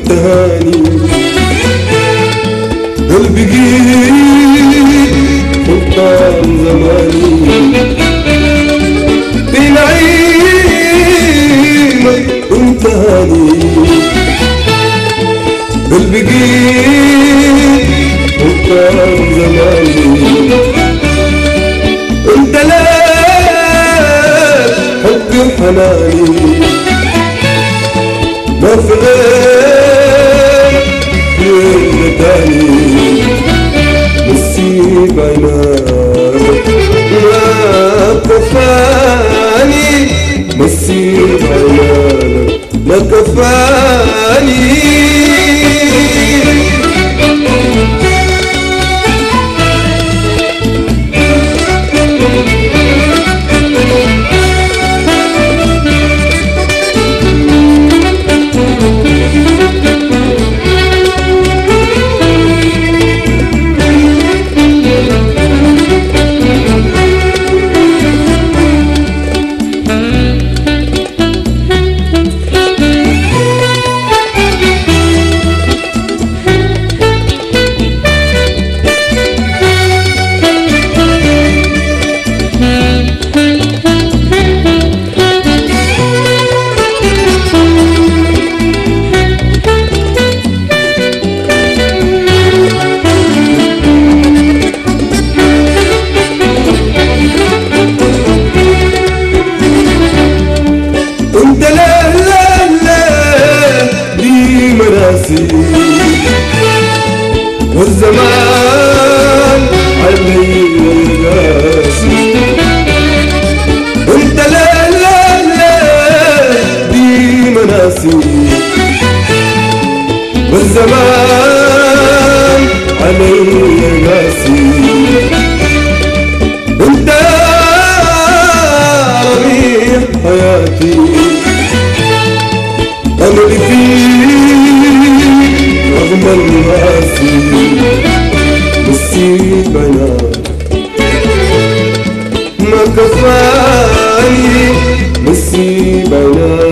وانت هاني قلبي جيت سلطان زماني في نعيمك وانت هاني قلبي جيت سلطان زماني انت لا حبي وحناني ما في غير ليلة تاني نسيب عيناك ما كفاني نسيب عيناك ما كفاني والزمان علي قاسي انت لا لا لا دي مناسي والزمان علي قاسي انت ربيع حياتي املي فيك رغم المآسي نسيب عيناك ما كفاني نسيب عيناك